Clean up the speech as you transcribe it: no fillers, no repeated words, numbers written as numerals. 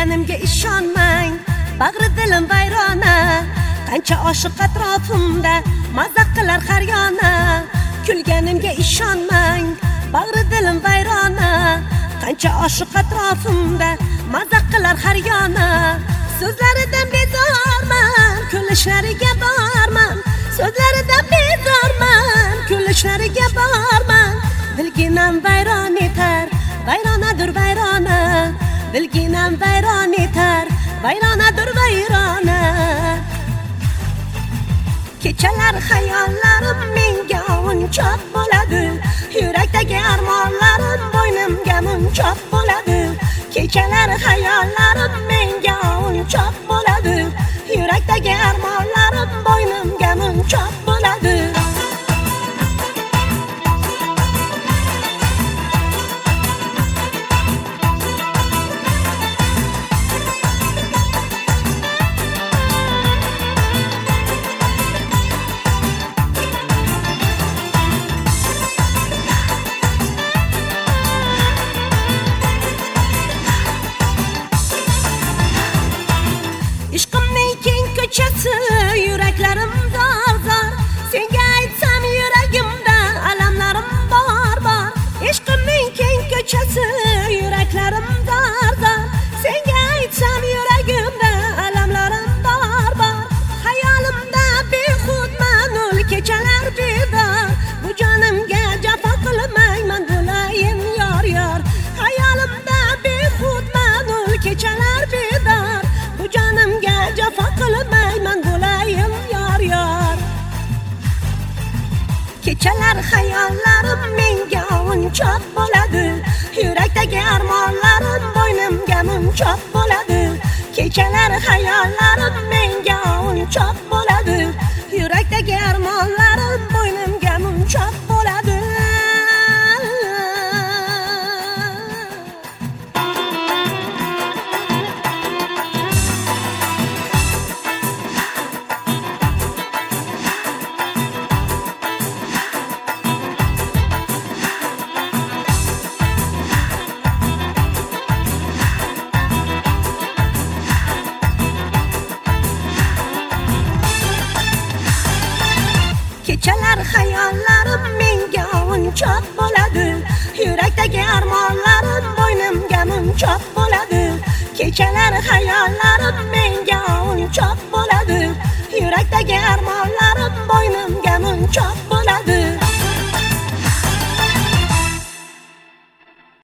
Kulganimga ishonmang, bag'ri dilim vayrona. Qancha oshiq atrofimda mazza qilar har yana. Kulganimga ishonmang, bag'ri dilim vayrona. Qancha oshiq atrofimda mazza qilar har yana. So'zlaridan bezorman, kulishlariga borman. So'zlaridan bezorman, kulishlariga borman. Dilginam vayron etar, vayronadir vayrona. Dilginam vayron etar, vayronadir vayrona. Kechalar hayollarim menga o'yinchoq bo'ladi. Yurakdagi armonlarim bo'ynimga munchoq bo'ladi. Kechalar hayollarim menga o'yinchoq bo'ladi. Yurakdagi armonlarim bo'ynimga munchoq bo'ladi. Ishqimning keng ko'chasi, yuraklarim zor-zor. Senga aytsam yuragimda alamlarim bor-bor. Ishqimning keng ko'chasi, yuraklarim zor-zor. Senga aytsam yuragimda alamlarim bor-bor. Hayolimda behudman ul kechalar bedor. Bu jonimga jafo qilmayman bo'layin yor-yor. Hayolimda behudman ul kechalar bedor. Bu jonimga jafo qilmayman bo'layin yor-yor. Kechalar hayollarim menga o'yinchoq bo'ladi. Yurakdagi armonlarim bo'ynimga munchoq bo'ladi. Kechalar hayollarim menga o'yinchoq bo'ladi. Yurakdagi armonlarim bo'ynimga munchoq bo'ladi. Kechalar hayollarim menga o'yinchoq bo'ladi. Yurakdagi armonlarim bo'ynimga munchoq bo'ladi. Kechalar hayollarim menga o'yinchoq bo'ladi. Yurakdagi armonlarim bo'ynimga munchoq